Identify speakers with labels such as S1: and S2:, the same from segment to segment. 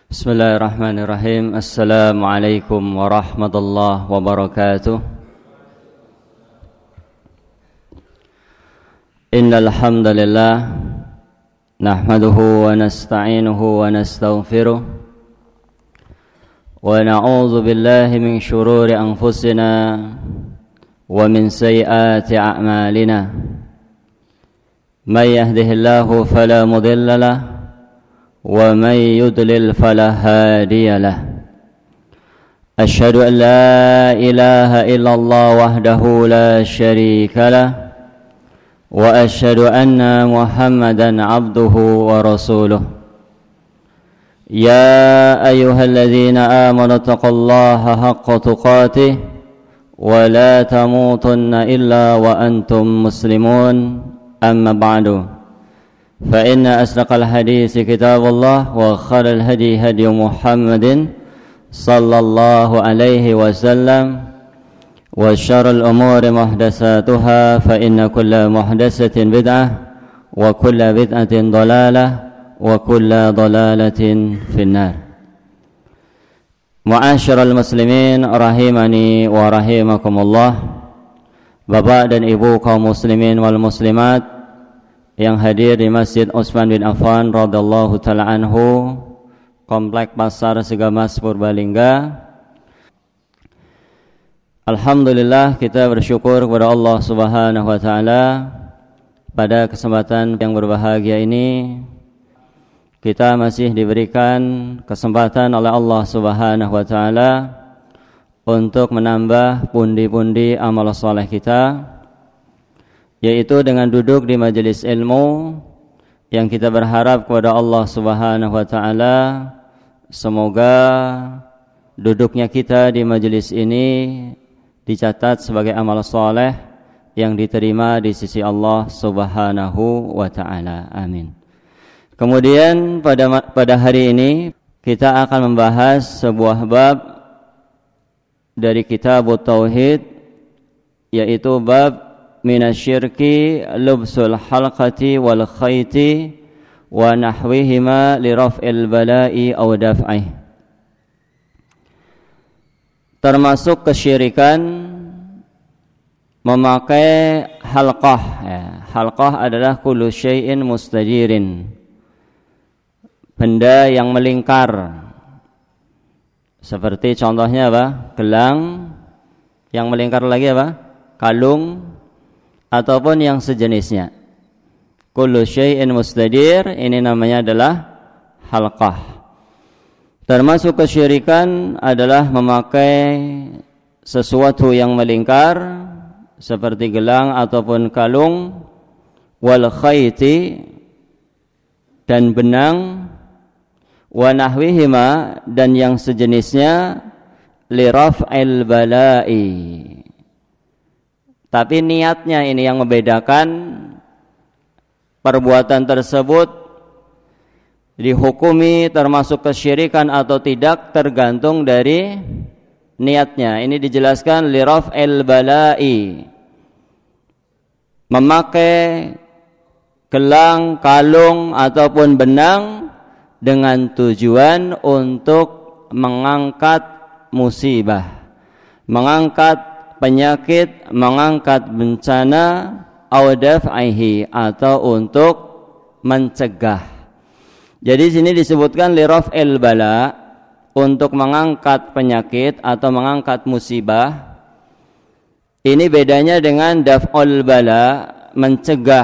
S1: Bismillahirrahmanirrahim. Assalamualaikum warahmatullahi wabarakatuh. Innal hamdalillah nahmaduhu wa nasta'inuhu wa nastaghfiruh wa na'udzu billahi min shururi anfusina wa min sayyiati a'malina. May yahdihillahu fala mudilla lahu ومن يضلل فلا هادي له أشهد أن لا إله إلا الله وحده لا شريك له وأشهد أن محمدا عبده ورسوله يا أيها الذين آمنوا اتقوا الله حق تقاته ولا تموتن إلا وأنتم مسلمون أما بعد فإن أصدق الحديث كتاب الله وخير الهدي هدي محمد صلى الله عليه وسلم وشر الأمور محدثاتها فإن كل محدثة بدعة وكل بدعة ضلالة وكل ضلالة في النار. Ma'asyiral muslimin rahimani wa rahimakumullah. Bapak dan ibu kaum muslimin wal muslimat yang hadir di Masjid Utsman bin Affan radhiyallahu taala anhu, Komplek Pasar Segamas Purbalingga. Alhamdulillah, kita bersyukur kepada Allah Subhanahu wa taala pada kesempatan yang berbahagia ini kita masih diberikan kesempatan oleh Allah Subhanahu wa taala untuk menambah pundi-pundi amal saleh kita, yaitu dengan duduk di majelis ilmu yang kita berharap kepada Allah Subhanahu wa taala semoga duduknya kita di majelis ini dicatat sebagai amal saleh yang diterima di sisi Allah Subhanahu wa taala. Amin. Kemudian pada hari ini kita akan membahas sebuah bab dari kitab Tauhid, yaitu bab minasyirki lubsul halqati wal khayti wa nahwihima li raf'il bala'i aw daf'ih. Termasuk kesyirikan memakai halqah. Halqah adalah kullu syai'in mustajirin, benda yang melingkar. Seperti contohnya apa? Gelang. Yang melingkar lagi apa? Kalung ataupun yang sejenisnya. Kullu syai'in mustadir, ini namanya adalah halqah. Termasuk kesyirikan adalah memakai sesuatu yang melingkar seperti gelang ataupun kalung, wal khayti dan benang, wa nahwihima dan yang sejenisnya, li raf'il bala'i. Tapi niatnya ini yang membedakan perbuatan tersebut dihukumi termasuk kesyirikan atau tidak tergantung dari niatnya. Ini dijelaskan li raf'il bala'i. Memakai gelang, kalung ataupun benang dengan tujuan untuk mengangkat musibah, mengangkat penyakit, mengangkat bencana, aw daf'ihi atau untuk mencegah. Jadi sini disebutkan li raf'il bala, untuk mengangkat penyakit atau mengangkat musibah. Ini bedanya dengan daf'ul bala, mencegah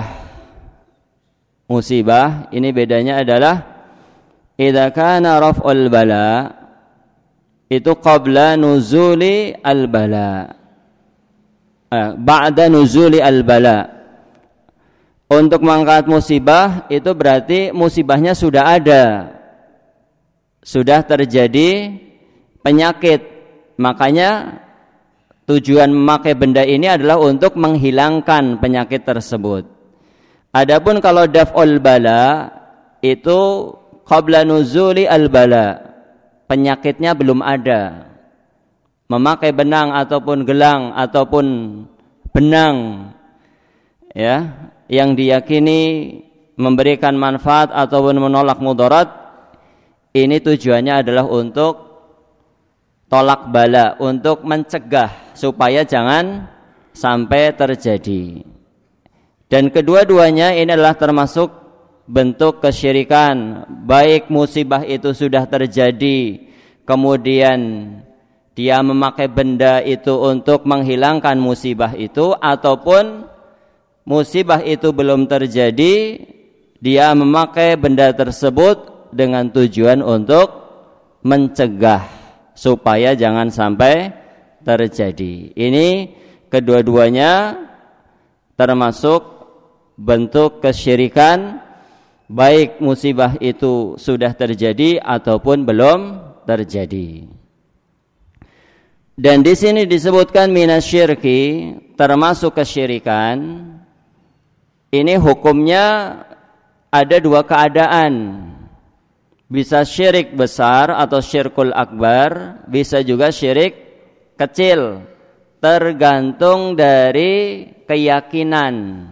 S1: musibah. Ini bedanya adalah idza kana raf'ul bala itu qabla nuzuli al bala, ba'da nuzuli al-bala. Untuk mengangkat musibah itu berarti musibahnya sudah ada, sudah terjadi penyakit. Makanya tujuan memakai benda ini adalah untuk menghilangkan penyakit tersebut. Adapun kalau daf'ul bala itu qabla nuzuli al-bala, penyakitnya belum ada. Memakai benang ataupun gelang ataupun benang ya yang diyakini memberikan manfaat ataupun menolak mudarat, ini tujuannya adalah untuk tolak bala, untuk mencegah supaya jangan sampai terjadi. Dan kedua-duanya ini adalah termasuk bentuk kesyirikan, baik musibah itu sudah terjadi, kemudian dia memakai benda itu untuk menghilangkan musibah itu, ataupun musibah itu belum terjadi, dia memakai benda tersebut dengan tujuan untuk mencegah supaya jangan sampai terjadi. Ini kedua-duanya termasuk bentuk kesyirikan, baik musibah itu sudah terjadi ataupun belum terjadi. Dan di sini disebutkan minasyirki, termasuk kesyirikan. Ini hukumnya ada dua keadaan. Bisa syirik besar atau syirkul akbar, bisa juga syirik kecil, tergantung dari keyakinan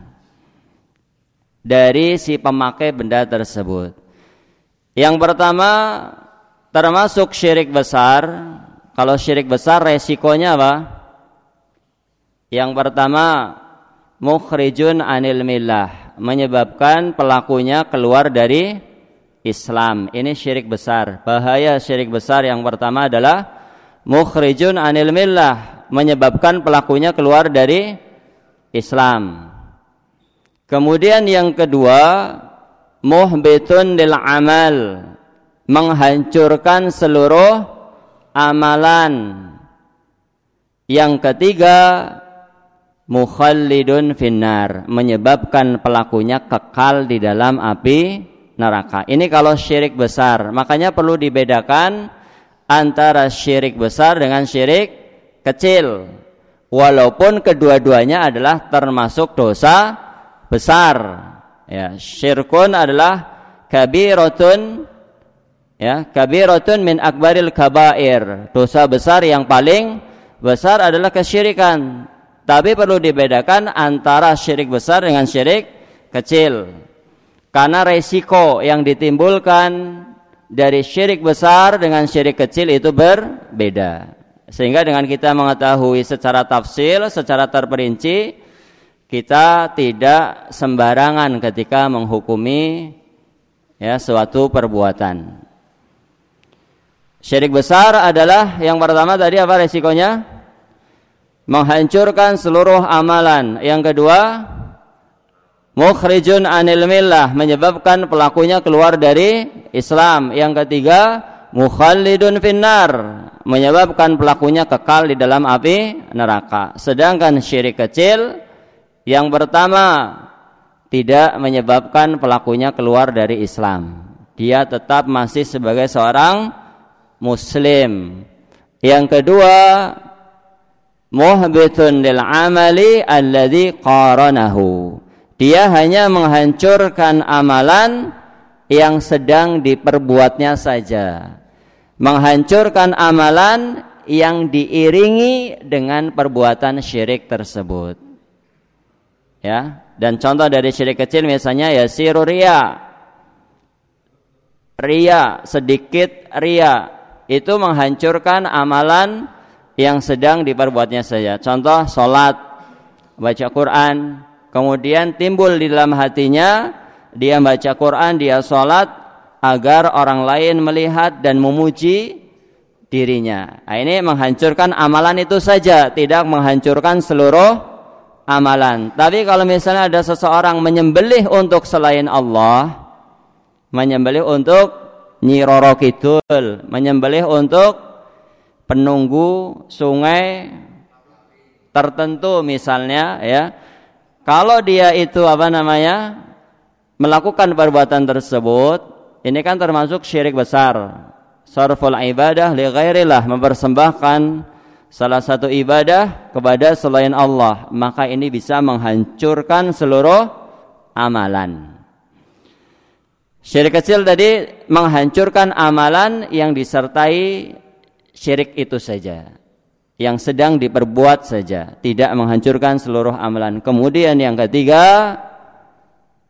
S1: dari si pemakai benda tersebut. Yang pertama termasuk syirik besar. Kalau syirik besar resikonya apa? Yang pertama mukhrijun anil millah, menyebabkan pelakunya keluar dari Islam. Ini syirik besar. Bahaya syirik besar yang pertama adalah mukhrijun anil millah, menyebabkan pelakunya keluar dari Islam. Kemudian yang kedua, muhbitun lil amal, menghancurkan seluruh amalan. Yang ketiga, mukhallidun finnar, menyebabkan pelakunya kekal di dalam api neraka. Ini kalau syirik besar. Makanya perlu dibedakan antara syirik besar dengan syirik kecil. Walaupun kedua-duanya adalah termasuk dosa besar. Ya, syirkun adalah kabiratun, ya, kabiratun min akbaril kabair. Dosa besar yang paling besar adalah kesyirikan. Tapi perlu dibedakan antara syirik besar dengan syirik kecil. Karena resiko yang ditimbulkan dari syirik besar dengan syirik kecil itu berbeda. Sehingga dengan kita mengetahui secara tafsil, secara terperinci, kita tidak sembarangan ketika menghukumi ya suatu perbuatan. Syirik besar adalah yang pertama tadi apa resikonya? Menghancurkan seluruh amalan. Yang kedua, mukhrijun anil millah, menyebabkan pelakunya keluar dari Islam. Yang ketiga, mukhallidun finnar, menyebabkan pelakunya kekal di dalam api neraka. Sedangkan syirik kecil yang pertama tidak menyebabkan pelakunya keluar dari Islam. Dia tetap masih sebagai seorang muslim. Yang kedua, muhbitun lil amali alladzi qaranahu, dia hanya menghancurkan amalan yang sedang diperbuatnya saja, menghancurkan amalan yang diiringi dengan perbuatan syirik tersebut. Ya, dan contoh dari syirik kecil misalnya yasiru riya, sedikit riya, itu menghancurkan amalan yang sedang diperbuatnya saja. Contoh sholat, baca Quran, kemudian timbul di dalam hatinya dia baca Quran, dia sholat agar orang lain melihat dan memuji dirinya. Nah, ini menghancurkan amalan itu saja, tidak menghancurkan seluruh amalan. Tapi kalau misalnya ada seseorang menyembelih untuk selain Allah, menyembelih untuk Nyi Roro Kidul, menyembelih untuk penunggu sungai tertentu misalnya, ya, kalau dia itu melakukan perbuatan tersebut, ini kan termasuk syirik besar. Sarful ibadah li ghairillah, mempersembahkan salah satu ibadah kepada selain Allah, maka ini bisa menghancurkan seluruh amalan. Syirik kecil tadi menghancurkan amalan yang disertai syirik itu saja, yang sedang diperbuat saja, tidak menghancurkan seluruh amalan. Kemudian yang ketiga,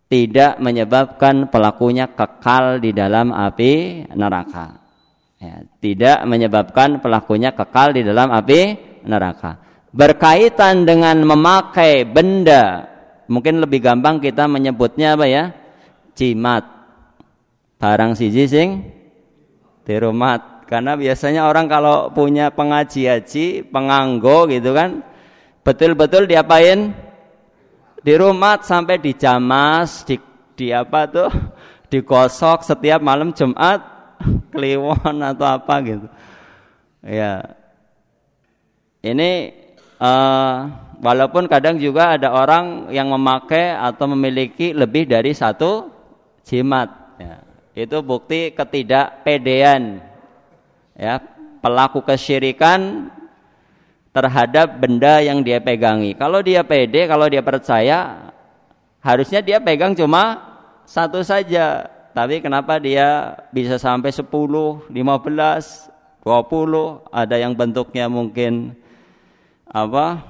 S1: tidak menyebabkan pelakunya kekal di dalam api neraka. Ya, tidak menyebabkan pelakunya kekal di dalam api neraka. Berkaitan dengan memakai benda, mungkin lebih gampang kita menyebutnya apa ya? Jimat. Barang siji sing dirumat. Karena biasanya orang kalau punya pengaji haji, penganggo gitu kan, betul-betul diapain? Dirumat sampai dijamas, di apa tuh? Digosok setiap malam Jumat. Kliwon atau apa gitu. Ya. Ini walaupun kadang juga ada orang yang memakai atau memiliki lebih dari satu jimat. Ya. Itu bukti ketidakpedean. Ya, pelaku kesyirikan terhadap benda yang dia pegangi. Kalau dia pede, kalau dia percaya, harusnya dia pegang cuma satu saja. Tapi kenapa dia bisa sampai 10, 15, 20, ada yang bentuknya mungkin apa?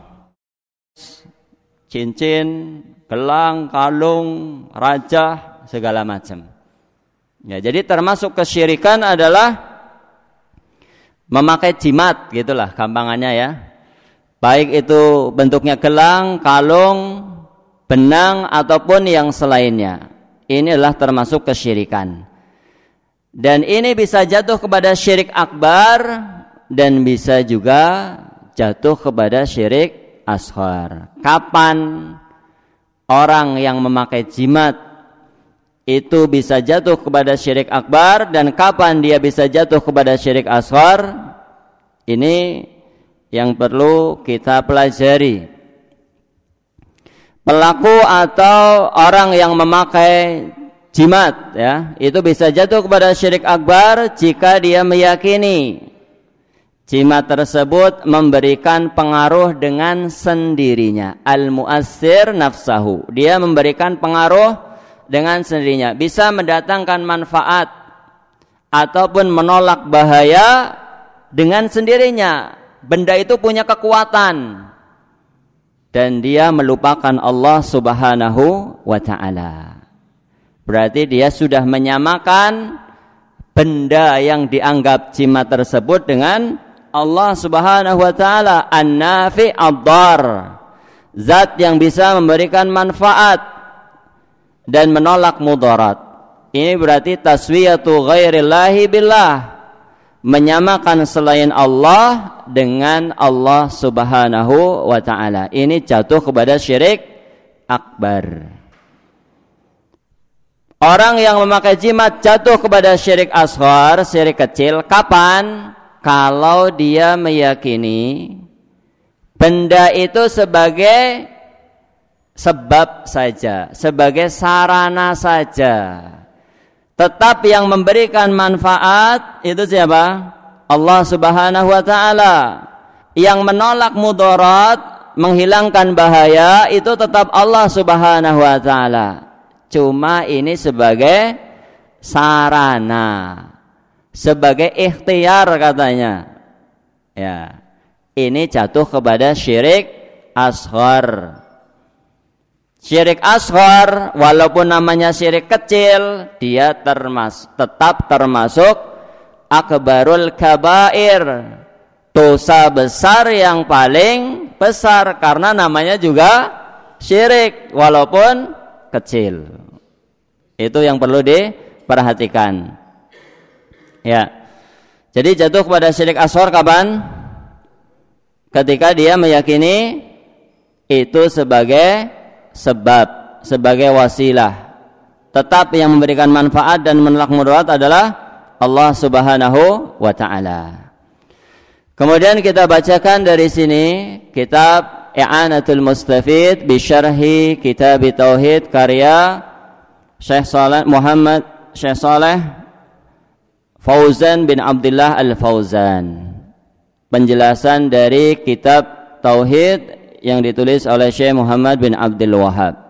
S1: Cincin, gelang, kalung, raja, segala macam. Ya, jadi termasuk kesyirikan adalah memakai jimat, gitulah gampangannya ya. Baik itu bentuknya gelang, kalung, benang ataupun yang selainnya. Ini adalah termasuk kesyirikan. Dan ini bisa jatuh kepada syirik akbar dan bisa juga jatuh kepada syirik asghar. Kapan orang yang memakai jimat itu bisa jatuh kepada syirik akbar dan kapan dia bisa jatuh kepada syirik asghar? Ini yang perlu kita pelajari. Pelaku atau orang yang memakai jimat ya, itu bisa jatuh kepada syirik akbar jika dia meyakini jimat tersebut memberikan pengaruh dengan sendirinya. Al-mu'assir nafsahu. Dia memberikan pengaruh dengan sendirinya, bisa mendatangkan manfaat ataupun menolak bahaya dengan sendirinya. Benda itu punya kekuatan dan dia melupakan Allah Subhanahu wa ta'ala. Berarti dia sudah menyamakan benda yang dianggap jimat tersebut dengan Allah Subhanahu wa ta'ala. An-nafi' ad-dar, zat yang bisa memberikan manfaat dan menolak mudarat. Ini berarti taswiyatu ghairillahi billah, menyamakan selain Allah dengan Allah Subhanahu wa ta'ala. Ini jatuh kepada syirik akbar. Orang yang memakai jimat jatuh kepada syirik asghar, syirik kecil. Kapan? Kalau dia meyakini benda itu sebagai sebab saja, sebagai sarana saja. Tetap yang memberikan manfaat itu siapa? Allah Subhanahu wa ta'ala. Yang menolak mudarat, menghilangkan bahaya, itu tetap Allah Subhanahu wa ta'ala. Cuma ini sebagai sarana, sebagai ikhtiar katanya. Ya. Ini jatuh kepada syirik asghar. Syirik asghar walaupun namanya syirik kecil, dia tetap termasuk akbarul kabair, dosa besar yang paling besar karena namanya juga syirik walaupun kecil. Itu yang perlu diperhatikan. Ya. Jadi jatuh kepada syirik asghar kapan? Ketika dia meyakini itu sebagai sebab, sebagai wasilah. Tetap yang memberikan manfaat dan menolak mudarat adalah Allah Subhanahu wa ta'ala. Kemudian kita bacakan dari sini kitab I'anatul Mustafid bi Syarhi Kitab Tauhid karya Syekh Saleh Fauzan bin Abdullah Al-Fauzan. Penjelasan dari kitab Tauhid yang ditulis oleh Syekh Muhammad bin Abdul Wahhab.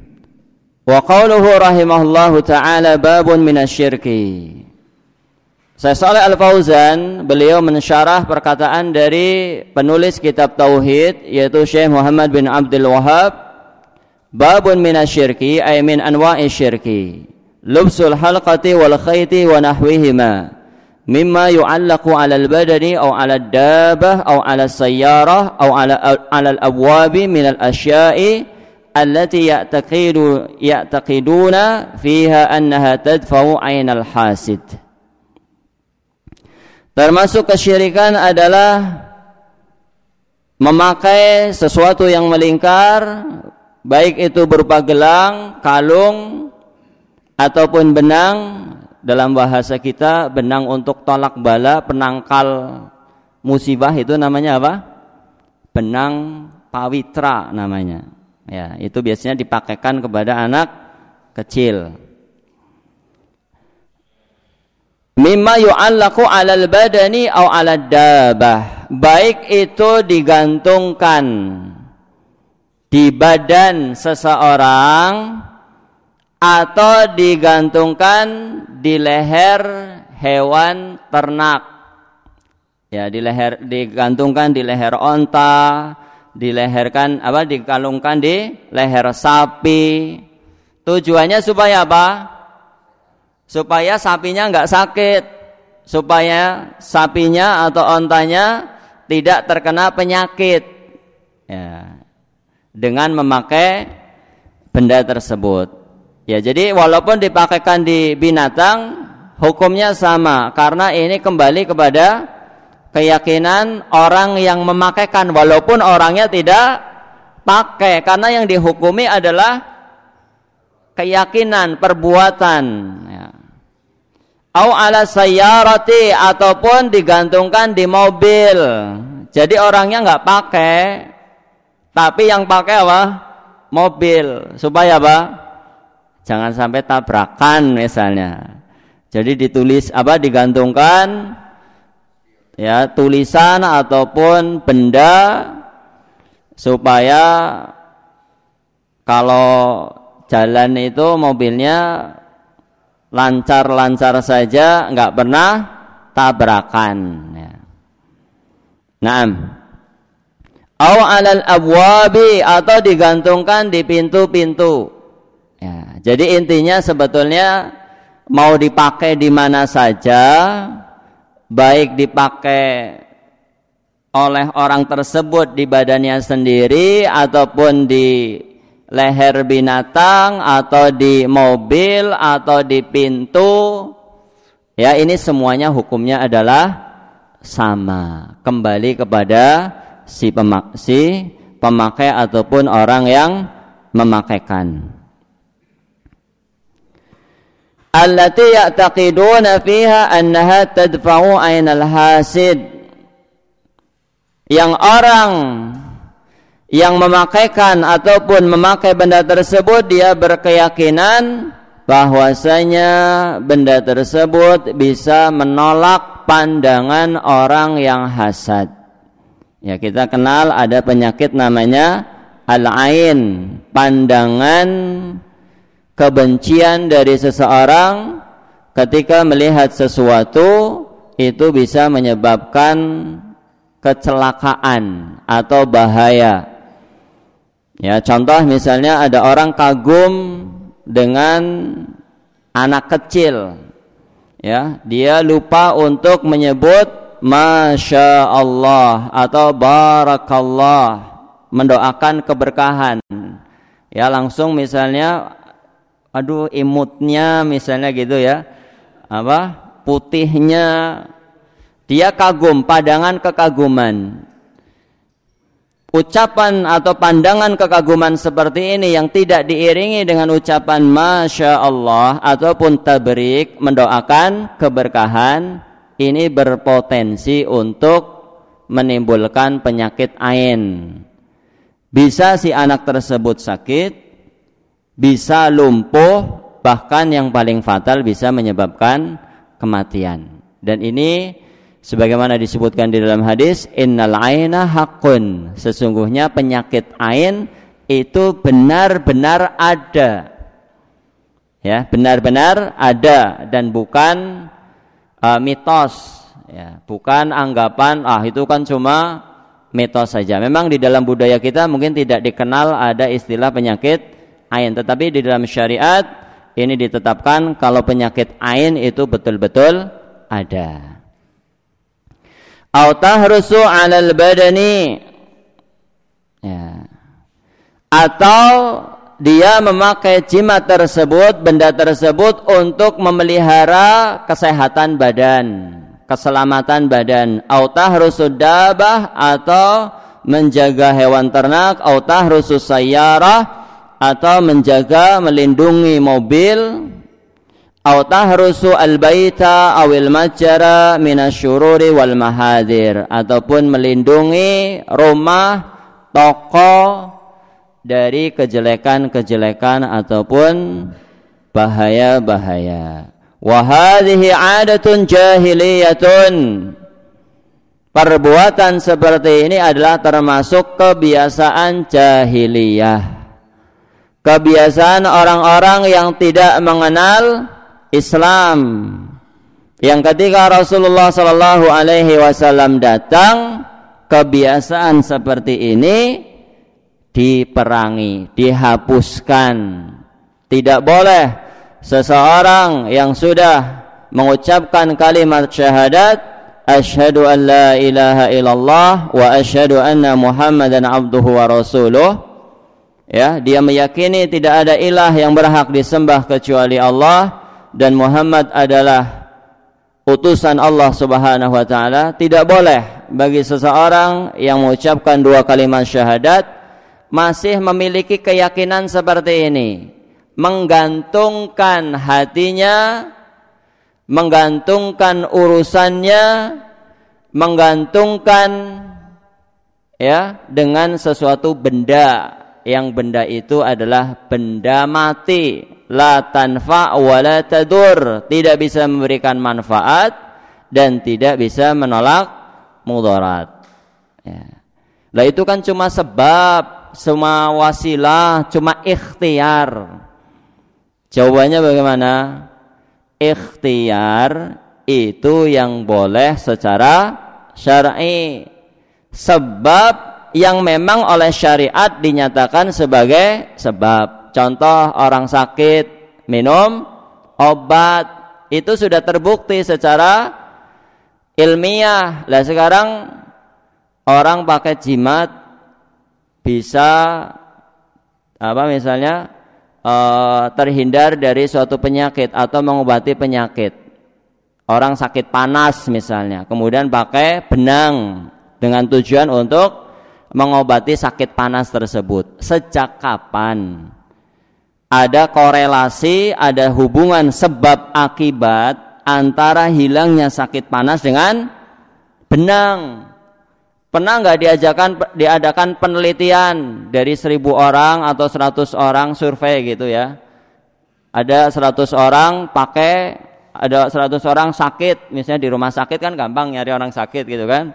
S1: Wa qawluhu rahimahullahu ta'ala babun minasyirki. Syekh Shalih Al-Fauzan beliau mensyarah perkataan dari penulis kitab tauhid yaitu Syekh Muhammad bin Abdul Wahhab, babun minasyirki ay min anwa'i syirki lubsul halqati wal khayti wa nahwihima mimma yu'allaqu 'ala al-badani aw 'ala ad-dabbah aw 'ala as-sayyarah aw 'ala al-abwabi min al-asya'i allati ya'taqiduna fiha annaha tadfa'u 'ainal hasid. Termasuk kesyirikan adalah memakai sesuatu yang melingkar, baik itu berupa gelang, kalung, ataupun benang. Dalam bahasa kita, benang untuk tolak bala, penangkal musibah itu namanya apa? Benang pawitra namanya. Ya, itu biasanya dipakaikan kepada anak kecil. Mimma yu'allaqu 'alal badani aw 'alad dabbah, baik itu digantungkan di badan seseorang atau digantungkan di leher hewan ternak. Ya, digantungkan di leher onta, dikalungkan di leher sapi. Tujuannya supaya apa? Supaya sapinya enggak sakit, supaya sapinya atau ontanya tidak terkena penyakit. Ya, dengan memakai benda tersebut. Ya, jadi walaupun dipakaikan di binatang, hukumnya sama karena ini kembali kepada keyakinan orang yang memakaikan walaupun orangnya tidak pakai, karena yang dihukumi adalah keyakinan, perbuatan. Ya. Au ala sayyarati, ataupun digantungkan di mobil. Jadi orangnya nggak pakai, tapi yang pakai apa? Mobil. Supaya apa? Jangan sampai tabrakan misalnya. Jadi digantungkan ya tulisan ataupun benda supaya kalau jalan itu mobilnya lancar-lancar saja, nggak pernah tabrakan. Ya. Naam. Au 'alal abwabi, atau digantungkan di pintu-pintu. Ya, jadi intinya sebetulnya mau dipakai di mana saja, baik dipakai oleh orang tersebut di badannya sendiri ataupun di leher binatang atau di mobil atau di pintu, ya ini semuanya hukumnya adalah sama, kembali kepada si pemakai ataupun orang yang memakaikan. Allati ya'taqiduna fiha annaha tadfa'u 'ainal hasid, yang orang yang memakaikan ataupun memakai benda tersebut dia berkeyakinan bahwasanya benda tersebut bisa menolak pandangan orang yang hasad. Ya, kita kenal ada penyakit namanya al-ain, pandangan kebencian dari seseorang ketika melihat sesuatu itu bisa menyebabkan kecelakaan atau bahaya. Ya, contoh misalnya ada orang kagum dengan anak kecil. Ya, dia lupa untuk menyebut Masya Allah atau Barakallah, mendoakan keberkahan. Ya, langsung misalnya aduh imutnya misalnya gitu ya, putihnya, dia kagum, pandangan kekaguman. Ucapan atau pandangan kekaguman seperti ini yang tidak diiringi dengan ucapan Masya Allah ataupun tabrik, mendoakan keberkahan, ini berpotensi untuk menimbulkan penyakit ain. Bisa si anak tersebut sakit, bisa lumpuh, bahkan yang paling fatal bisa menyebabkan kematian. Dan ini sebagaimana disebutkan di dalam hadis, innal aina haqqun, sesungguhnya penyakit ain itu benar-benar ada. Ya, benar-benar ada dan bukan mitos, ya, bukan anggapan itu kan cuma mitos saja. Memang di dalam budaya kita mungkin tidak dikenal ada istilah penyakit ain, tetapi di dalam syariat ini ditetapkan kalau penyakit ain itu betul-betul ada. Au tahrusu 'alal badani, ya, atau dia memakai jimat tersebut, benda tersebut untuk memelihara kesehatan badan, keselamatan badan. Au tahrusud dabah, atau menjaga hewan ternak. Au tahrusus sayyarah, atau menjaga, melindungi mobil. Au tahrusu al-baita awil majara minasyururi wal mahadir, ataupun melindungi rumah, toko dari kejelekan-kejelekan ataupun bahaya-bahaya. Wa hadhihi 'adatun jahiliyatun. Perbuatan seperti ini adalah termasuk kebiasaan jahiliyah. Kebiasaan orang-orang yang tidak mengenal Islam. Yang ketika Rasulullah sallallahu alaihi wasallam datang, kebiasaan seperti ini diperangi, dihapuskan. Tidak boleh seseorang yang sudah mengucapkan kalimat syahadat asyhadu an la ilaha illallah wa asyhadu anna muhammadan abduhu wa rasuluh, ya, dia meyakini tidak ada ilah yang berhak disembah kecuali Allah dan Muhammad adalah utusan Allah Subhanahu wa taala. Tidak boleh bagi seseorang yang mengucapkan dua kalimat syahadat masih memiliki keyakinan seperti ini, menggantungkan hatinya, menggantungkan urusannya, menggantungkan, ya, dengan sesuatu benda, yang benda itu adalah benda mati, la tanfa wa la tadur, tidak bisa memberikan manfaat dan tidak bisa menolak mudarat, ya. Lah itu kan cuma sebab, semua wasilah, cuma ikhtiar. Jawabannya bagaimana? Ikhtiar itu yang boleh secara syar'i. Sebab yang memang oleh syariat dinyatakan sebagai sebab. Contoh, orang sakit minum obat, itu sudah terbukti secara ilmiah. Lah sekarang orang pakai jimat bisa misalnya terhindar dari suatu penyakit atau mengobati penyakit. Orang sakit panas misalnya, kemudian pakai benang dengan tujuan untuk mengobati sakit panas tersebut. Sejak kapan ada korelasi, ada hubungan sebab akibat antara hilangnya sakit panas dengan benang? Pernah nggak diadakan penelitian dari 1000 orang atau 100 orang survei gitu ya? Ada 100 orang pakai, ada 100 orang sakit, misalnya di rumah sakit kan gampang nyari orang sakit gitu kan?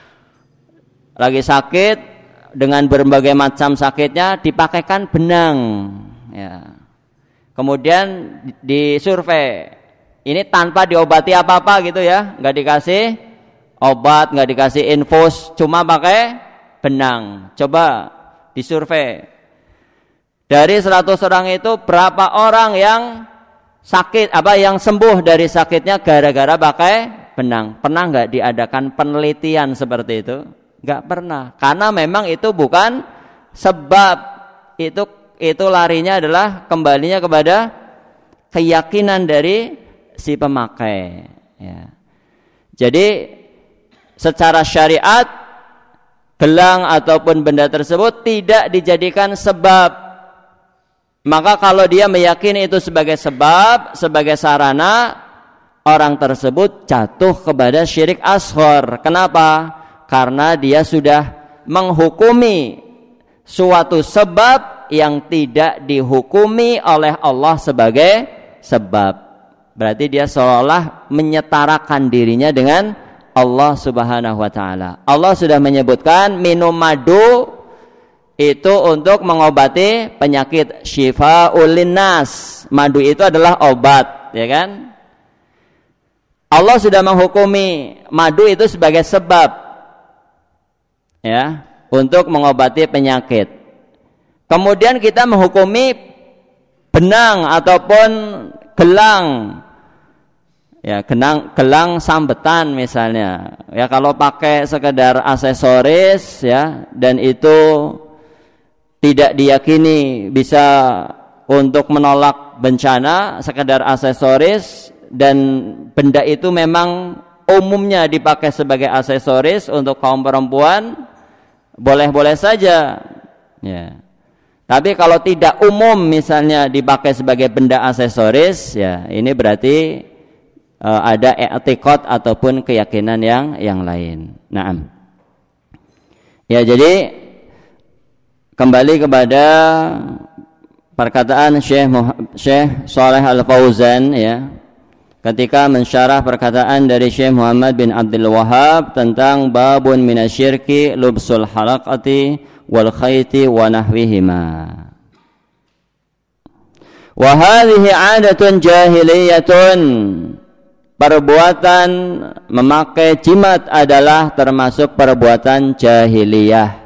S1: Lagi sakit dengan berbagai macam sakitnya dipakaikan benang, ya. Kemudian disurvei, ini tanpa diobati apa-apa gitu ya, nggak dikasih obat, nggak dikasih infus, cuma pakai benang. Coba disurvei. Dari 100 orang itu berapa orang yang sakit, yang sembuh dari sakitnya gara-gara pakai benang? Pernah nggak diadakan penelitian seperti itu? Nggak pernah. Karena memang itu bukan sebab. Itu larinya adalah kembalinya kepada keyakinan dari si pemakai, ya. Jadi secara syariat gelang ataupun benda tersebut tidak dijadikan sebab. Maka kalau dia meyakini itu sebagai sebab, sebagai sarana, orang tersebut jatuh kepada syirik asghar. Kenapa? Karena dia sudah menghukumi suatu sebab yang tidak dihukumi oleh Allah sebagai sebab. Berarti dia seolah menyetarakan dirinya dengan Allah Subhanahu wa taala. Allah sudah menyebutkan minum madu itu untuk mengobati penyakit, syifaa'ul linnas. Madu itu adalah obat, ya kan? Allah sudah menghukumi madu itu sebagai sebab ya untuk mengobati penyakit. Kemudian kita menghukumi benang ataupun gelang, ya gelang sambetan misalnya. Ya kalau pakai sekedar aksesoris ya dan itu tidak diyakini bisa untuk menolak bencana, sekedar aksesoris, dan benda itu memang umumnya dipakai sebagai aksesoris untuk kaum perempuan, boleh-boleh saja ya. Tapi kalau tidak umum misalnya dipakai sebagai benda aksesoris, ya ini berarti ada i'tiqad ataupun keyakinan yang lain. Naam. Ya, jadi kembali kepada perkataan Syekh Shalih Al-Fauzan ya, ketika mensyarah perkataan dari Syekh Muhammad bin Abdul Wahhab tentang babun minasyirki lubsul halaqati wal khayti wa nahwihima. Wa hadhihi 'adatun jahiliyatun. Perbuatan memakai jimat adalah termasuk perbuatan jahiliyah.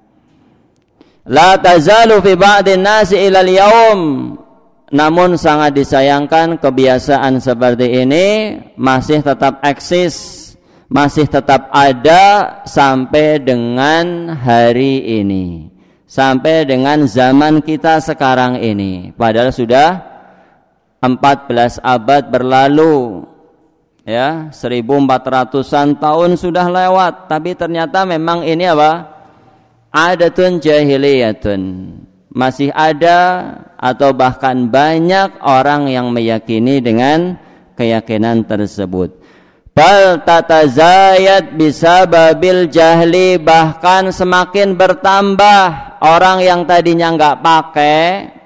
S1: La tazalu fi ba'din nasi ilal yaum. Namun sangat disayangkan kebiasaan seperti ini masih tetap eksis, masih tetap ada sampai dengan hari ini, sampai dengan zaman kita sekarang ini. Padahal sudah 14 abad berlalu, ya 1400-an tahun sudah lewat, tapi ternyata memang ini apa? Adatun jahiliyatun. Masih ada atau bahkan banyak orang yang meyakini dengan keyakinan tersebut. Bal tatazayad bisababil jahli, bahkan semakin bertambah orang yang tadinya enggak pakai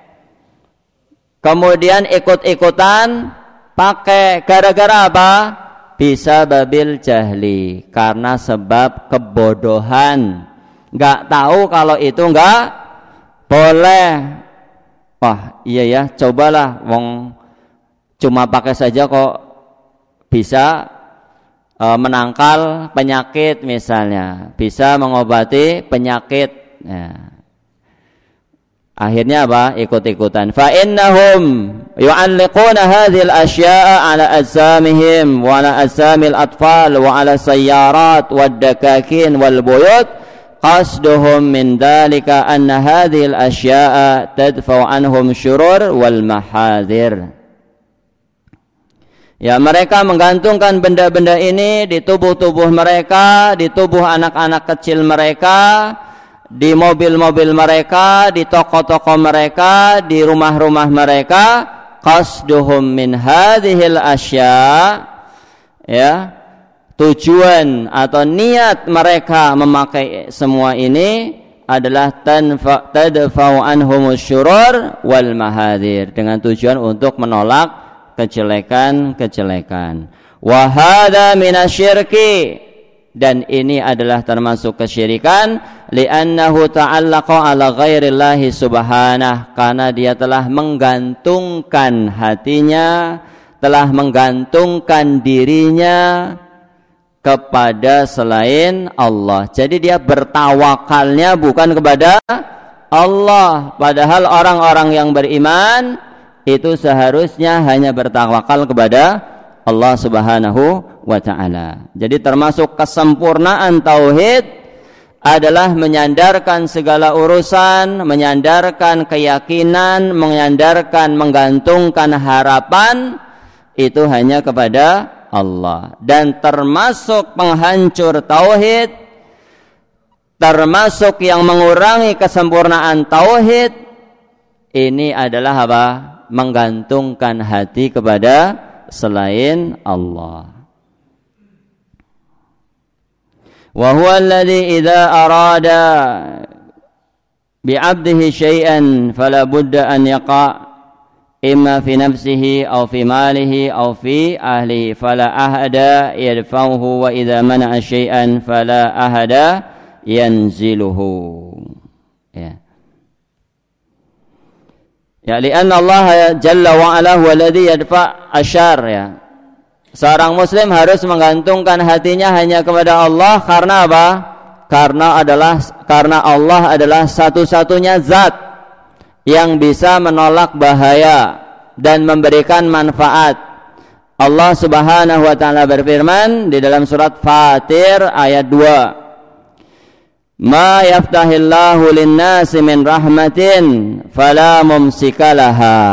S1: kemudian ikut-ikutan pakai. Gara-gara apa? Bisababil jahli, karena sebab kebodohan. Enggak tahu kalau itu enggak boleh. Wah, iya ya, cobalah wong cuma pakai saja kok bisa menangkal penyakit misalnya, bisa mengobati penyakit. Ya. Akhirnya apa? Ikut-ikutan. Fa innahum yu'alliquna hadhil asya'a ala ajsamihim wa ala ajsamil atfal wa ala sayyarat wad dakakin wal buyut. Qasduhum min dhalika anna hadhil asya'a tadfa'u anhum syurur wal mahadir. Ya, mereka menggantungkan benda-benda ini di tubuh-tubuh mereka, di tubuh anak-anak kecil mereka, di mobil-mobil mereka, di toko-toko mereka, di rumah-rumah mereka. Qasduhum min hadhil asya', ya, tujuan atau niat mereka memakai semua ini adalah tadfa'u anhumus syurur wal mahadir, dengan tujuan untuk menolak kejelekan-kejelekan. Wa hadza minasyirki, dan ini adalah termasuk kesyirikan, li'annahu ta'allaqa ala ghairillahi subhanah, karena dia telah menggantungkan hatinya, telah menggantungkan dirinya kepada selain Allah. Jadi dia bertawakalnya bukan kepada Allah, padahal orang-orang yang beriman itu seharusnya hanya bertawakal kepada Allah Subhanahu wa ta'ala. Jadi termasuk kesempurnaan tauhid adalah menyandarkan segala urusan, menyandarkan keyakinan, menyandarkan, menggantungkan harapan itu hanya kepada Allah. Dan termasuk penghancur tauhid, termasuk yang mengurangi kesempurnaan tauhid, ini adalah apa? Menggantungkan hati kepada selain Allah. Wa huwa alladhi idza arada bi'abdihi syai'an fala budda an yaqa' imma fi nafsihi aw fi malihi aw fi ahlihi fala ahada yadfa'uhu wa idza mana'a syai'an fala ahada yanziluhu. Ya. Ya, li'anna Allah jalla wa ala huwa alladhi yadfa' asyar, ya. Seorang muslim harus menggantungkan hatinya hanya kepada Allah. Karena apa? Karena Allah adalah satu-satunya zat yang bisa menolak bahaya dan memberikan manfaat. Allah Subhanahu wa taala berfirman di dalam surat Fatir ayat 2. Ma yaftahillahu lin-nasi min rahmatin fala mumsikalaha.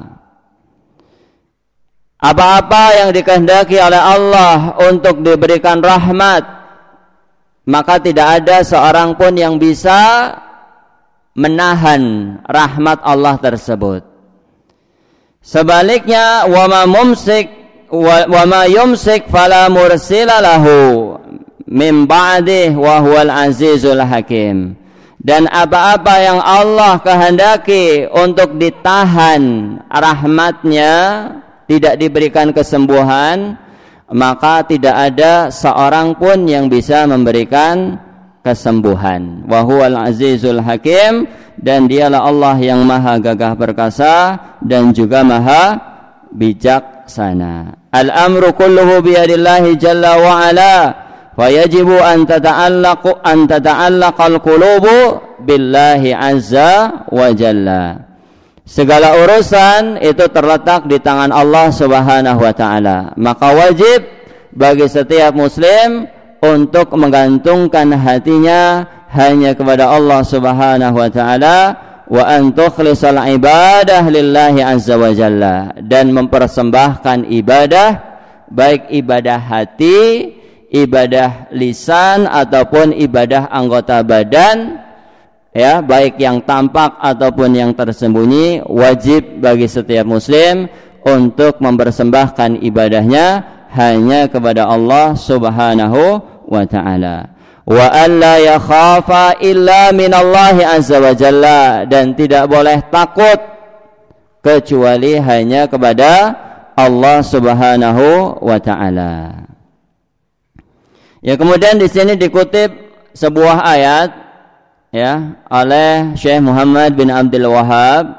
S1: Apa-apa yang dikehendaki oleh Allah untuk diberikan rahmat, maka tidak ada seorang pun yang bisa menahan rahmat Allah tersebut. Sebaliknya, wa ma yumsik fala mursila lahu min ba'dih wa huwal azizul hakim. Dan apa-apa yang Allah kehendaki untuk ditahan rahmatnya, tidak diberikan kesembuhan, maka tidak ada seorang pun yang bisa memberikan kesembuhan. Wa huwal azizul hakim, dan dialah Allah yang maha gagah perkasa dan juga maha bijaksana. Al-amru kulluhu biyadillahi jalla wa ala, wa yajibu an tata'allaqal qulubu billahi azza wa jalla. Segala urusan itu terletak di tangan Allah Subhanahu wa taala. Maka wajib bagi setiap muslim untuk menggantungkan hatinya hanya kepada Allah Subhanahu wa taala, wa an tukhlisal ibadah lillahi azza wa jalla, dan mempersembahkan ibadah, baik ibadah hati, ibadah lisan ataupun ibadah anggota badan, ya, baik yang tampak ataupun yang tersembunyi. Wajib bagi setiap muslim untuk mempersembahkan ibadahnya hanya kepada Allah Subhanahu wa ta'ala. Wa alla yakhafa illa minallahi azza wa jalla, dan tidak boleh takut kecuali hanya kepada Allah Subhanahu wa ta'ala. Ya, kemudian di sini dikutip sebuah ayat, ya, oleh Syekh Muhammad bin Abdul Wahhab,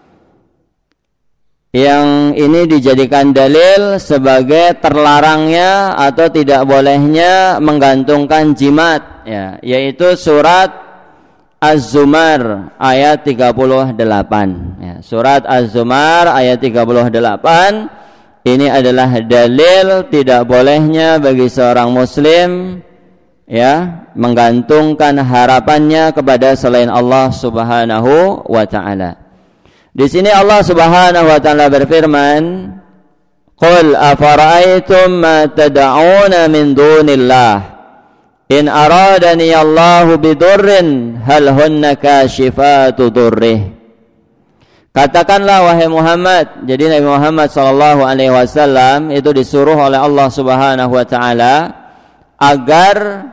S1: yang ini dijadikan dalil sebagai terlarangnya atau tidak bolehnya menggantungkan jimat, ya, yaitu surat Az-Zumar ayat 38. Ya, surat Az-Zumar ayat 38 ini adalah dalil tidak bolehnya bagi seorang muslim, ya, menggantungkan harapannya kepada selain Allah Subhanahu wa ta'ala. Di sini Allah Subhanahu wa ta'ala berfirman, "Qul afara'aytum ma tad'una min dunillah in aradani Allahu bidurrin hal hunna kashifatu durrih." Katakanlah wahai Muhammad, jadi Nabi Muhammad sallallahu alaihi wasallam itu disuruh oleh Allah Subhanahu wa ta'ala agar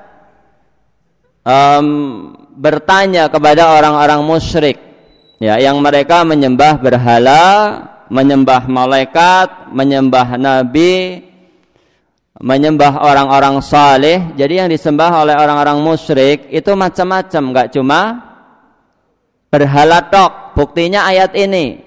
S1: bertanya kepada orang-orang musyrik, ya, yang mereka menyembah berhala, menyembah malaikat, menyembah nabi, menyembah orang-orang saleh. Jadi yang disembah oleh orang-orang musyrik itu macam-macam, enggak cuma berhala tok. Buktinya ayat ini.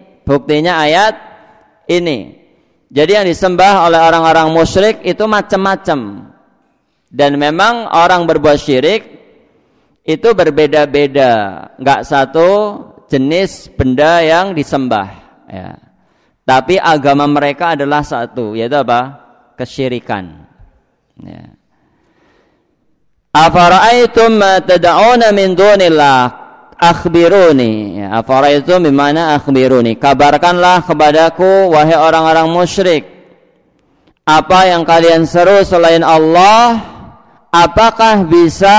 S1: Jadi yang disembah oleh orang-orang musyrik itu macam-macam. Dan memang orang berbuat syirik itu berbeda-beda, enggak satu jenis benda yang disembah, ya. Tapi agama mereka adalah satu, yaitu apa? Kesyirikan, ya. Afara'aitum ma tad'una min dunillah akhbiruni, ya. Afara'aitum bimana akhbiruni, kabarkanlah kepadaku wahai orang-orang musyrik, apa yang kalian seru selain Allah, apakah bisa,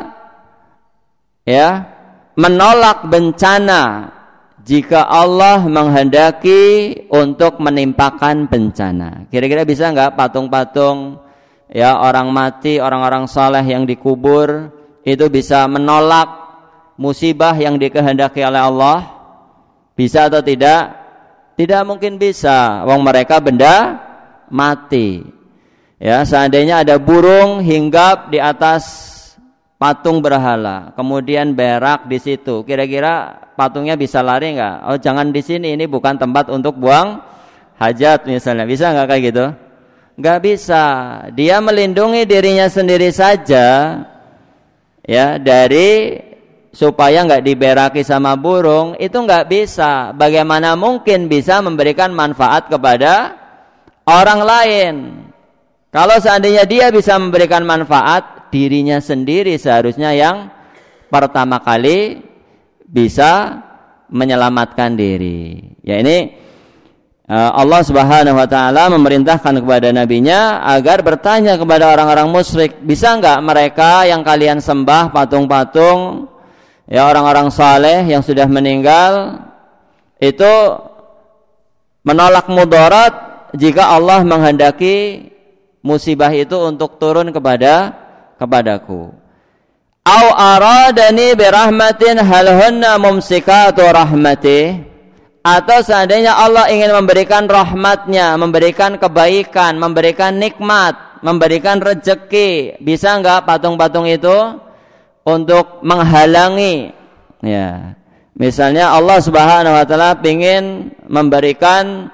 S1: ya, menolak bencana jika Allah menghendaki untuk menimpakan bencana? Kira-kira bisa enggak patung-patung, ya, orang mati, orang-orang saleh yang dikubur itu bisa menolak musibah yang dikehendaki oleh Allah? Bisa atau tidak? Tidak mungkin bisa. Wong mereka benda mati. Ya, seandainya ada burung hinggap di atas patung berhala, kemudian berak di situ, kira-kira patungnya bisa lari enggak? Oh, jangan di sini, ini bukan tempat untuk buang hajat misalnya. Bisa enggak kayak gitu? Nggak bisa. Dia melindungi dirinya sendiri saja, ya, dari supaya nggak diberaki sama burung, itu nggak bisa. Bagaimana mungkin bisa memberikan manfaat kepada orang lain? Kalau seandainya dia bisa memberikan manfaat, dirinya sendiri seharusnya yang pertama kali bisa menyelamatkan diri. Ya, ini Allah Subhanahu wa taala memerintahkan kepada nabinya agar bertanya kepada orang-orang musyrik, bisa enggak mereka yang kalian sembah patung-patung, ya, orang-orang saleh yang sudah meninggal itu menolak mudarat jika Allah menghendaki musibah itu untuk turun kepadaku. Au aradani birahmatin hal hunna mumsikatu rahmatih. Atau seandainya Allah ingin memberikan rahmatnya, memberikan kebaikan, memberikan nikmat, memberikan rezeki, bisa enggak patung-patung itu untuk menghalangi? Ya, misalnya Allah Subhanahu wa taala ingin memberikan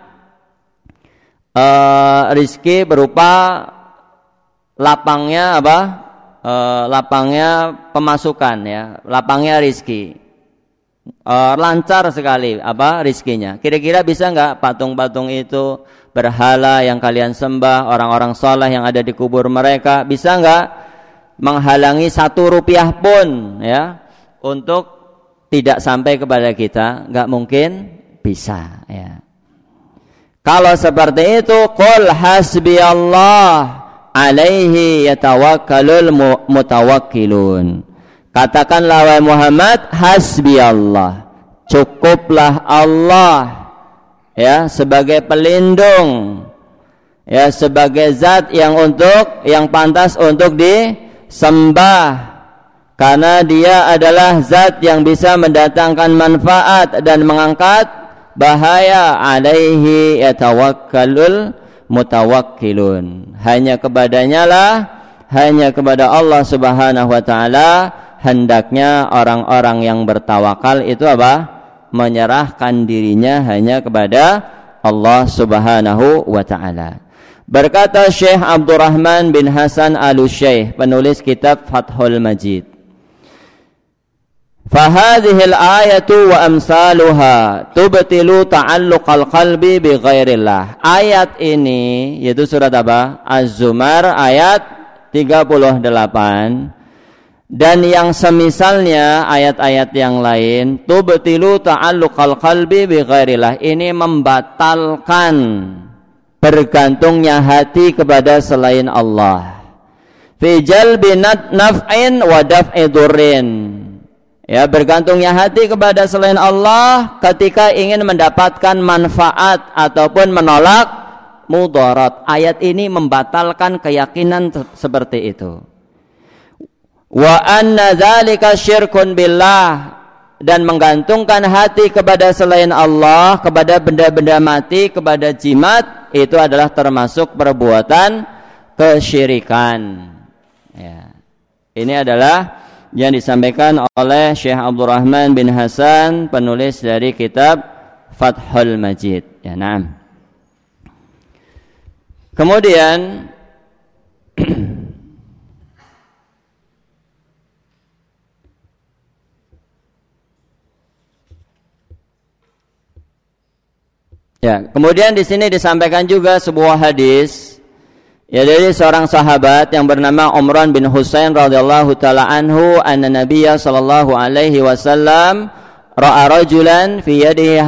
S1: rizki berupa lapangnya lapangnya pemasukan, ya, lapangnya rizki. Lancar sekali rizkinya. Kira-kira bisa enggak patung-patung itu, berhala yang kalian sembah, orang-orang saleh yang ada di kubur mereka, bisa enggak menghalangi 1 rupiah pun, ya, untuk tidak sampai kepada kita? Enggak mungkin bisa, ya. Kalau seperti itu, qul hasbiyallah alaihi yatawakkalul mutawakkilun. Katakanlah wahai Muhammad, hasbi Allah, cukuplah Allah, ya, sebagai pelindung, ya, sebagai zat yang pantas untuk disembah, karena dia adalah zat yang bisa mendatangkan manfaat dan mengangkat bahaya. Alaihi yatawakkalul mutawakkilun. Hanya kepada Allah Subhanahu wa taala hendaknya orang-orang yang bertawakal itu menyerahkan dirinya hanya kepada Allah Subhanahu wa taala. Berkata Syekh Abdurrahman bin Hasan Al-Syekh, penulis kitab Fathul Majid, "Fahadhil ayatu wa amsaluha tubtilu ta'alluqal qalbi bi ghairillah." Ayat ini yaitu surat Az-Zumar ayat 38. Dan yang semisalnya ayat-ayat yang lain, tubtilu ta'alluqal qalbi bi ghairillah, ini membatalkan bergantungnya hati kepada selain Allah. Fi jalbi naf'in wa daf'i durrin. Ya, bergantungnya hati kepada selain Allah ketika ingin mendapatkan manfaat ataupun menolak mudarat. Ayat ini membatalkan keyakinan seperti itu. Wa anna dzalika syirkun billah, dan menggantungkan hati kepada selain Allah, kepada benda-benda mati, kepada jimat, itu adalah termasuk perbuatan kesyirikan. Ya. Ini adalah yang disampaikan oleh Syekh Abdurrahman bin Hasan, penulis dari kitab Fathul Majid. Ya, na'am. Kemudian kemudian di sini disampaikan juga sebuah hadis, ya, dari seorang sahabat yang bernama Umran bin Husain radhiyallahu taala anhu, anna Nabiyya sallallahu alaihi wasallam ra'a rajulan fi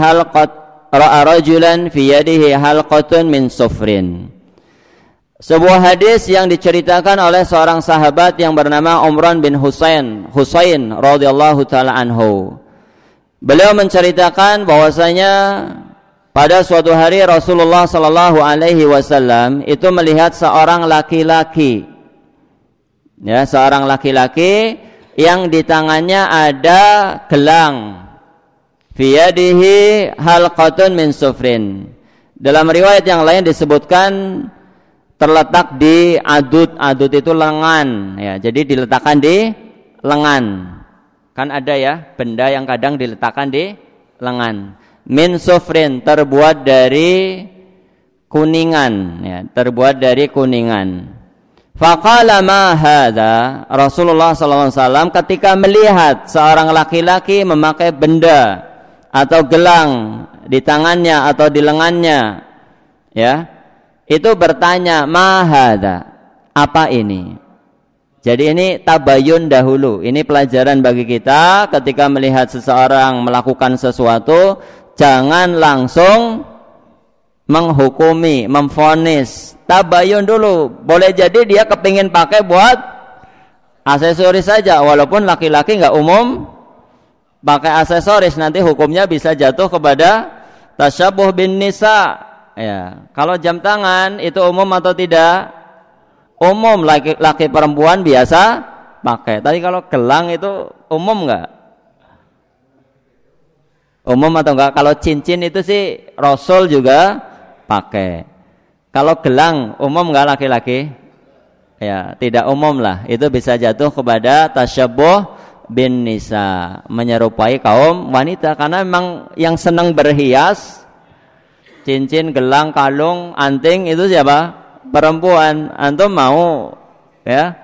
S1: yadihi halqatun min sufrin. Sebuah hadis yang diceritakan oleh seorang sahabat yang bernama Umran bin Husain radhiyallahu taala anhu. Beliau menceritakan bahwasanya pada suatu hari Rasulullah sallallahu alaihi wasallam itu melihat seorang laki-laki, ya, seorang laki-laki yang di tangannya ada gelang, fi yadihi halqatun min sufrin. Dalam riwayat yang lain disebutkan terletak di adud itu lengan, ya, jadi diletakkan di lengan. Kan ada, ya, benda yang kadang diletakkan di lengan. Min sufrin, terbuat dari kuningan, ya, terbuat dari kuningan. Faqala ma hadza, Rasulullah SAW ketika melihat seorang laki-laki memakai benda atau gelang di tangannya atau di lengannya, ya, itu bertanya, ma hadza, apa ini? Jadi ini tabayun dahulu. Ini pelajaran bagi kita ketika melihat seseorang melakukan sesuatu, jangan langsung menghukumi, memvonis. Tabayun dulu. Boleh jadi dia kepingin pakai buat aksesoris saja, walaupun laki-laki nggak umum pakai aksesoris, nanti hukumnya bisa jatuh kepada tasyabuh bin nisa. Ya, kalau jam tangan itu umum atau tidak? Umum, laki-laki perempuan biasa pakai. Tapi kalau gelang itu umum nggak? Umum atau enggak? Kalau cincin itu sih Rasul juga pakai. Kalau gelang umum enggak laki-laki? Ya, tidak umum lah. Itu bisa jatuh kepada tasyabuh bin nisa, menyerupai kaum wanita, karena memang yang senang berhias, cincin, gelang, kalung, anting itu siapa? Perempuan. Antum mau ya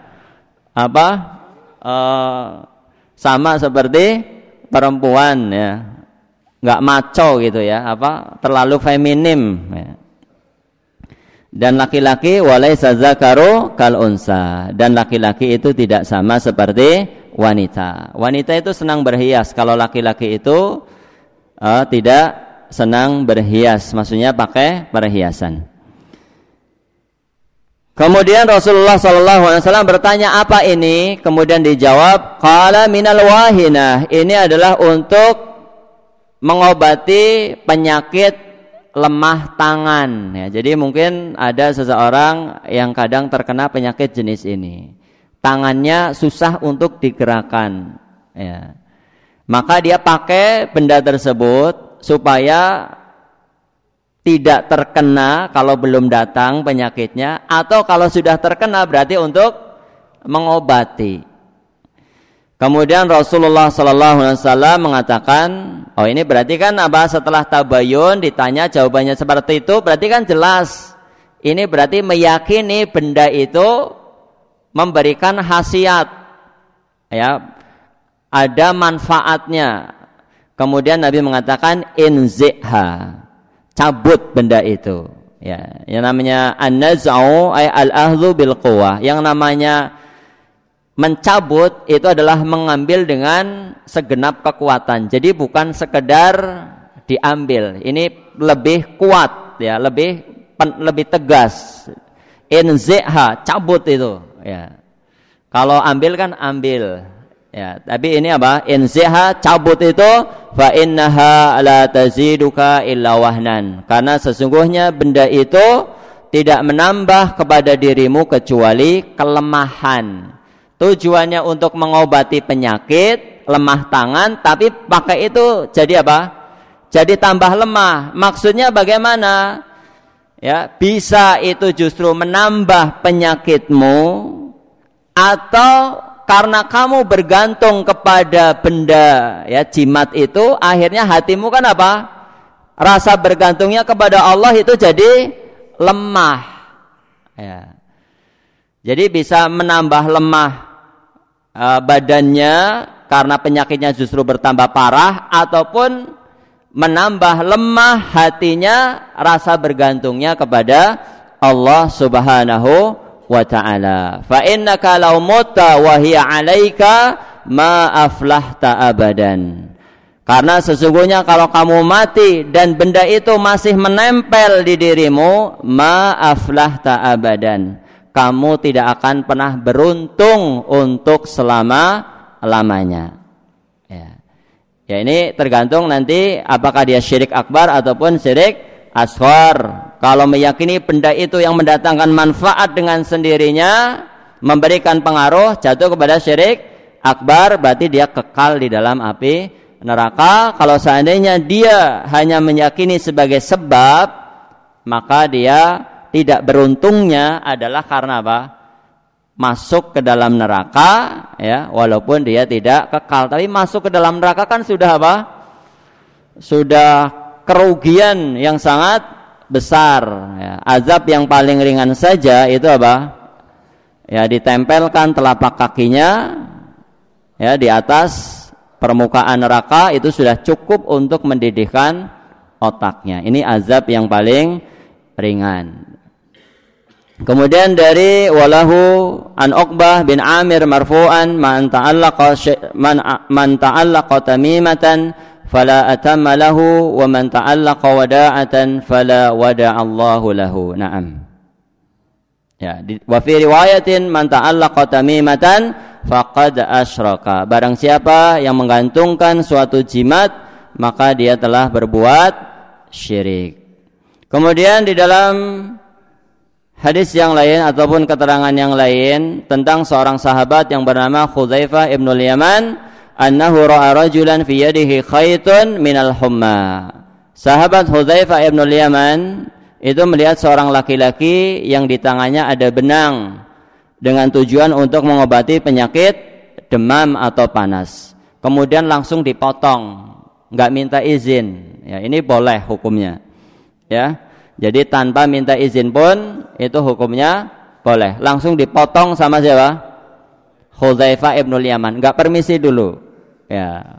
S1: sama seperti perempuan, ya, nggak maco gitu ya, terlalu feminim, ya. Dan laki-laki walaysa dzakaru kal unsa, dan laki-laki itu tidak sama seperti wanita. Wanita itu senang berhias, kalau laki-laki itu tidak senang berhias, maksudnya pakai perhiasan. Kemudian Rasulullah SAW bertanya, apa ini? Kemudian dijawab, qala minal wahinah, ini adalah untuk mengobati penyakit lemah tangan, ya. Jadi mungkin ada seseorang yang kadang terkena penyakit jenis ini, tangannya susah untuk digerakkan, ya. Maka dia pakai benda tersebut supaya tidak terkena kalau belum datang penyakitnya, atau kalau sudah terkena berarti untuk mengobati. Kemudian Rasulullah SAW mengatakan, oh ini berarti kan setelah tabayun ditanya jawabannya seperti itu, berarti kan jelas. Ini berarti meyakini benda itu memberikan khasiat, ya, ada manfaatnya. Kemudian Nabi mengatakan inzi'ha, cabut benda itu, ya. Yang namanya an-naz'u ay al-ahdhu bil quwwah, yang namanya mencabut itu adalah mengambil dengan segenap kekuatan. Jadi bukan sekedar diambil, ini lebih kuat, ya, lebih tegas. Inzi'ha, cabut itu, ya. Kalau ambil kan ambil, ya, tapi ini inzi'ha, cabut itu, fa innaha la taziduka illa wahnan, karena sesungguhnya benda itu tidak menambah kepada dirimu kecuali kelemahan. Tujuannya untuk mengobati penyakit lemah tangan, tapi pakai itu jadi jadi tambah lemah. Maksudnya bagaimana? Ya, bisa itu justru menambah penyakitmu, atau karena kamu bergantung kepada benda, ya, jimat itu, akhirnya hatimu kan rasa bergantungnya kepada Allah itu jadi lemah, ya. Jadi bisa menambah lemah badannya karena penyakitnya justru bertambah parah, ataupun menambah lemah hatinya, rasa bergantungnya kepada Allah Subhanahu wa ta'ala. Fa innaka law mutta wa hiya 'alaika ma aflahta abadan. Karena sesungguhnya kalau kamu mati dan benda itu masih menempel di dirimu, ma aflahta abadan, kamu tidak akan pernah beruntung untuk selama-lamanya. Ya, ini tergantung nanti apakah dia syirik akbar ataupun syirik asghar. Kalau meyakini benda itu yang mendatangkan manfaat dengan sendirinya, memberikan pengaruh, jatuh kepada syirik akbar, berarti dia kekal di dalam api neraka. Kalau seandainya dia hanya meyakini sebagai sebab, maka dia tidak beruntungnya adalah karena masuk ke dalam neraka, ya, walaupun dia tidak kekal. Tapi masuk ke dalam neraka kan sudah sudah kerugian yang sangat besar. Ya. Azab yang paling ringan saja itu apa? Ya, ditempelkan telapak kakinya ya di atas permukaan neraka, itu sudah cukup untuk mendidihkan otaknya. Ini azab yang paling ringan. Kemudian dari walahu an Uqbah bin Amir marfu'an man ta'allaqa tamimatan fala atamma lahu wa man ta'allaqa wada'atan fala wada'allahu lahu. Naam. Ya, wa fi riwayatin man ta'allaqa tamimatan faqad asyraka. Barang siapa yang menggantungkan suatu jimat, maka dia telah berbuat syirik. Kemudian di dalam hadis yang lain ataupun keterangan yang lain tentang seorang sahabat yang bernama Hudzaifah ibnul Yaman, annahu ra'a rajulan fi yadihi khaytun minal humma. Sahabat Hudzaifah ibnul Yaman itu melihat seorang laki-laki yang di tangannya ada benang dengan tujuan untuk mengobati penyakit demam atau panas. Kemudian langsung dipotong, nggak minta izin. Ya, ini boleh hukumnya. Ya, jadi tanpa minta izin pun itu hukumnya boleh. Langsung dipotong sama siapa? Hudzaifah ibnul Yaman, nggak permisi dulu. Ya.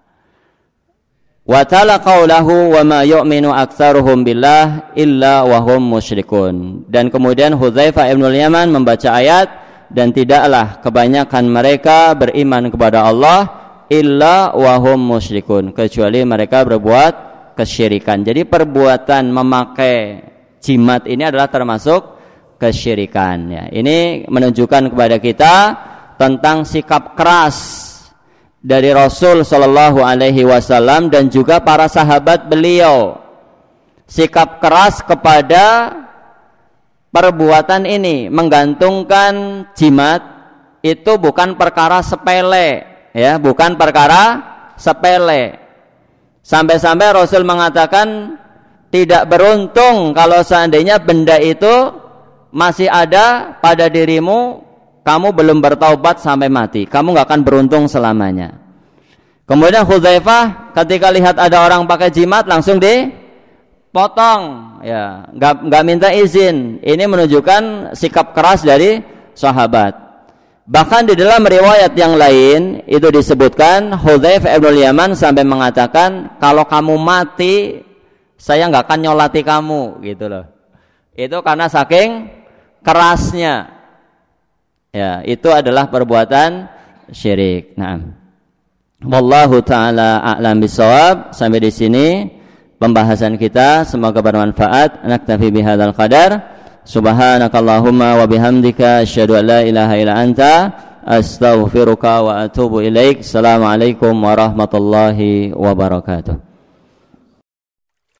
S1: Wa ta'ala qaulahu wa ma yu'minu aktsaruhum billah illa wa hum musyrikun. Dan kemudian Hudzaifah ibnul Yaman membaca ayat, dan tidaklah kebanyakan mereka beriman kepada Allah illa wa hum musyrikun, kecuali mereka berbuat kesyirikan. Jadi perbuatan memakai jimat ini adalah termasuk kesyirikan ya. Ini menunjukkan kepada kita tentang sikap keras dari Rasul sallallahu alaihi wasallam dan juga para sahabat beliau. Sikap keras kepada perbuatan ini, menggantungkan jimat itu bukan perkara sepele, ya, bukan perkara sepele. Sampai-sampai Rasul mengatakan tidak beruntung kalau seandainya benda itu masih ada pada dirimu, kamu belum bertaubat sampai mati, kamu gak akan beruntung selamanya. Kemudian Hudzaifah ketika lihat ada orang pakai jimat langsung dipotong, ya, gak minta izin. Ini menunjukkan sikap keras dari sahabat. Bahkan di dalam riwayat yang lain itu disebutkan Hudzaifah ibnul Yaman sampai mengatakan, kalau kamu mati saya gak akan nyolati kamu, gitu loh. Itu karena saking kerasnya. Ya, itu adalah perbuatan syirik. Naam. Wallahu taala a'lam bissawab. Sampai di sini pembahasan kita, semoga bermanfaat. Naktafi bihadzal qadar. Subhanakallahumma wa bihamdika asyhadu an la ilaha illa anta astaghfiruka wa atubu ilaik. Assalamualaikum warahmatullahi wabarakatuh.